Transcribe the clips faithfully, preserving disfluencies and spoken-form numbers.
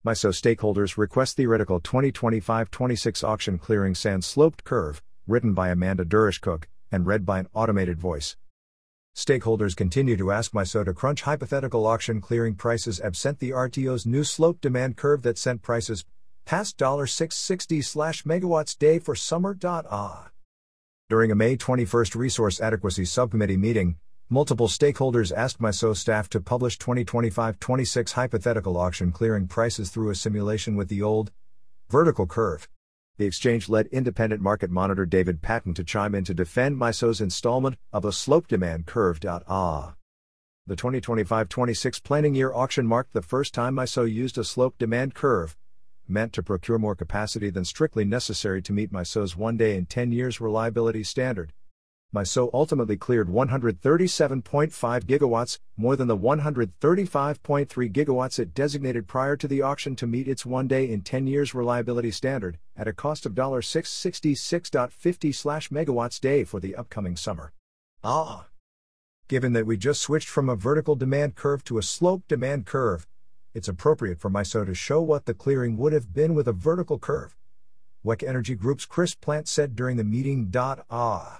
MISO stakeholders request theoretical twenty twenty-five twenty-six auction clearing sand sloped curve, written by Amanda Durish-Cook, and read by an automated voice. Stakeholders continue to ask MISO to crunch hypothetical auction clearing prices absent the R T O's new sloped demand curve that sent prices past six sixty megawatts day for summer. Ah. During a May twenty-first Resource Adequacy Subcommittee meeting, multiple stakeholders asked MISO staff to publish twenty twenty-five twenty-six hypothetical auction clearing prices through a simulation with the old vertical curve. The exchange-led independent market monitor David Patton to chime in to defend MISO's installment of a slope demand curve. Ah. The twenty twenty-five twenty-six planning year auction marked the first time MISO used a slope demand curve, meant to procure more capacity than strictly necessary to meet MISO's one day in ten years reliability standard. MISO ultimately cleared one hundred thirty-seven point five gigawatts, more than the one hundred thirty-five point three gigawatts it designated prior to the auction to meet its one day in ten years reliability standard, at a cost of six sixty-six fifty megawatts day for the upcoming summer. Ah! Given that we just switched from a vertical demand curve to a sloped demand curve, it's appropriate for MISO to show what the clearing would have been with a vertical curve, W E C Energy Group's Chris Plant said during the meeting. Ah.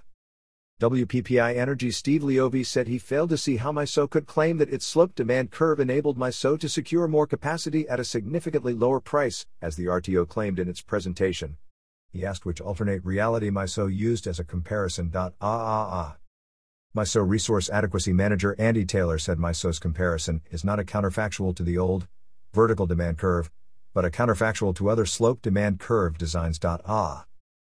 W P P I Energy's Steve Leovy said he failed to see how MISO could claim that its sloped demand curve enabled MISO to secure more capacity at a significantly lower price, as the R T O claimed in its presentation. He asked which alternate reality MISO used as a comparison. Ah ah ah. MISO Resource Adequacy Manager Andy Taylor said MISO's comparison is not a counterfactual to the old vertical demand curve, but a counterfactual to other sloped demand curve designs. Ah.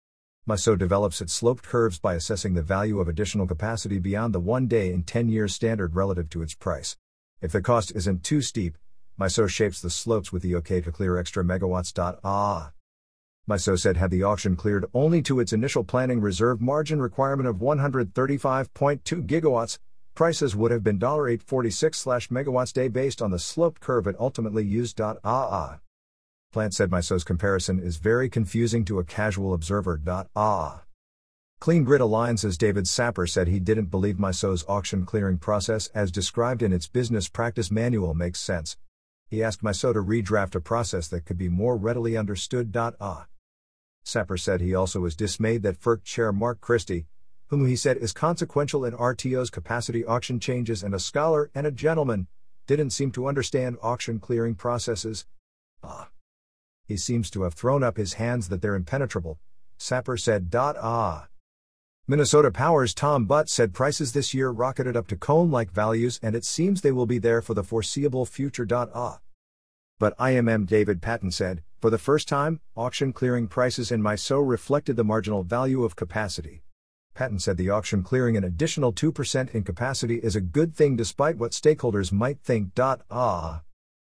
MISO develops its sloped curves by assessing the value of additional capacity beyond the one day in ten years standard relative to its price. If the cost isn't too steep, MISO shapes the slopes with the okay to clear extra megawatts. Ah. MISO said had the auction cleared only to its initial planning reserve margin requirement of one hundred thirty-five point two gigawatts, prices would have been eight forty-six megawatts day based on the sloped curve it ultimately used. Ah ah. Plant said MISO's comparison is very confusing to a casual observer. Ah. Clean Grid Alliance's David Sapper said he didn't believe MISO's auction clearing process as described in its business practice manual makes sense. He asked MISO to redraft a process that could be more readily understood. Ah. Sapper said he also was dismayed that F E R C Chair Mark Christie, whom he said is consequential in R T O's capacity auction changes and a scholar and a gentleman, didn't seem to understand auction clearing processes. Ah. He seems to have thrown up his hands that they're impenetrable, Sapper said. Ah. Minnesota Power's Tom Butt said prices this year rocketed up to cone-like values and it seems they will be there for the foreseeable future. Ah. But I M M David Patton said, for the first time, auction clearing prices in MISO reflected the marginal value of capacity. Patton said the auction clearing an additional two percent in capacity is a good thing despite what stakeholders might think. Ah.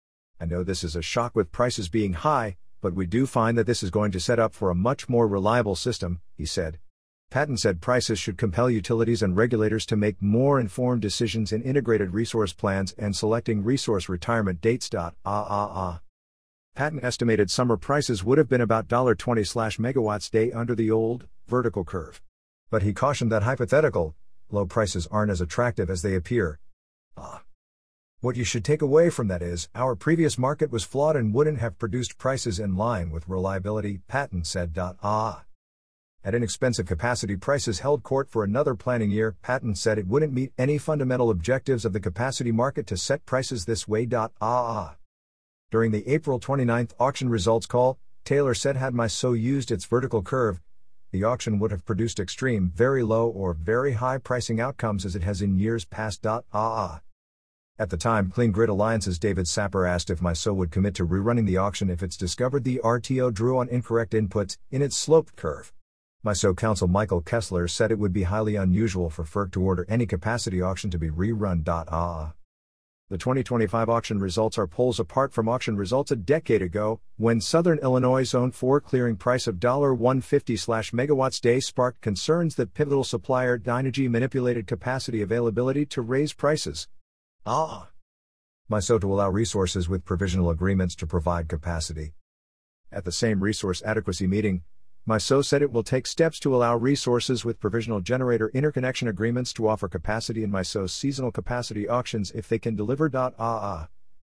I know this is a shock with prices being high, but we do find that this is going to set up for a much more reliable system, he said. Patton said prices should compel utilities and regulators to make more informed decisions in integrated resource plans and selecting resource retirement dates. Ah ah ah. Patton estimated summer prices would have been about twenty megawatts day under the old vertical curve. But he cautioned that hypothetical low prices aren't as attractive as they appear. Ah. What you should take away from that is, our previous market was flawed and wouldn't have produced prices in line with reliability, Patton said. Ah. At inexpensive capacity prices held court for another planning year, Patton said it wouldn't meet any fundamental objectives of the capacity market to set prices this way. Ah ah. During the April twenty-ninth auction results call, Taylor said had MISO used its vertical curve, the auction would have produced extreme, very low or very high pricing outcomes as it has in years past. Ah ah. At the time, Clean Grid Alliance's David Sapper asked if MISO would commit to rerunning the auction if it's discovered the R T O drew on incorrect inputs in its sloped curve. MISO counsel Michael Kessler said it would be highly unusual for F E R C to order any capacity auction to be rerun. Ah. The twenty twenty-five auction results are poles apart from auction results a decade ago, when Southern Illinois Zone four clearing price of one fifty megawatts day sparked concerns that pivotal supplier Dynegy manipulated capacity availability to raise prices. Ah. MISO to allow resources with provisional agreements to provide capacity. At the same resource adequacy meeting, MISO said it will take steps to allow resources with provisional generator interconnection agreements to offer capacity in MISO's seasonal capacity auctions if they can deliver. Ah ah.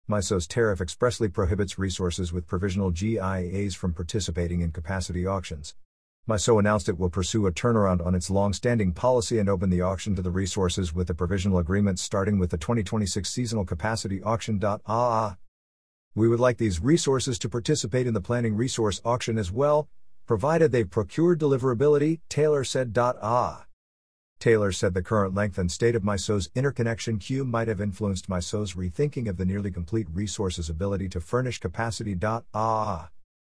MISO's tariff expressly prohibits resources with provisional G I As from participating in capacity auctions. MISO announced it will pursue a turnaround on its long-standing policy and open the auction to the resources with the provisional agreements starting with the twenty twenty-six seasonal capacity auction. Ah, we would like these resources to participate in the planning resource auction as well, provided they've procured deliverability, Taylor said. Ah. Taylor said the current length and state of MISO's interconnection queue might have influenced MISO's rethinking of the nearly complete resources ability to furnish capacity. Ah.